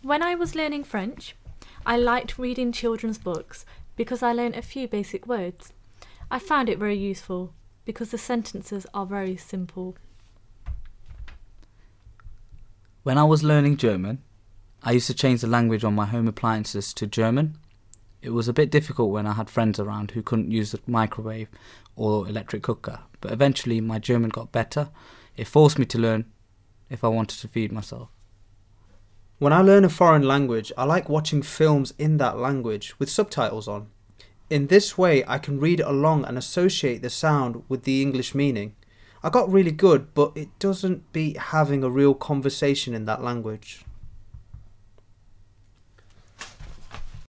When I was learning French, I liked reading children's books because I learned a few basic words. I found it very useful because the sentences are very simple. When I was learning German, I used to change the language on my home appliances to German. It was a bit difficult when I had friends around who couldn't use the microwave or electric cooker, but eventually my German got better. It forced me to learn if I wanted to feed myself. When I learn a foreign language, I like watching films in that language with subtitles on. In this way, I can read along and associate the sound with the English meaning. I got really good, but it doesn't beat having a real conversation in that language.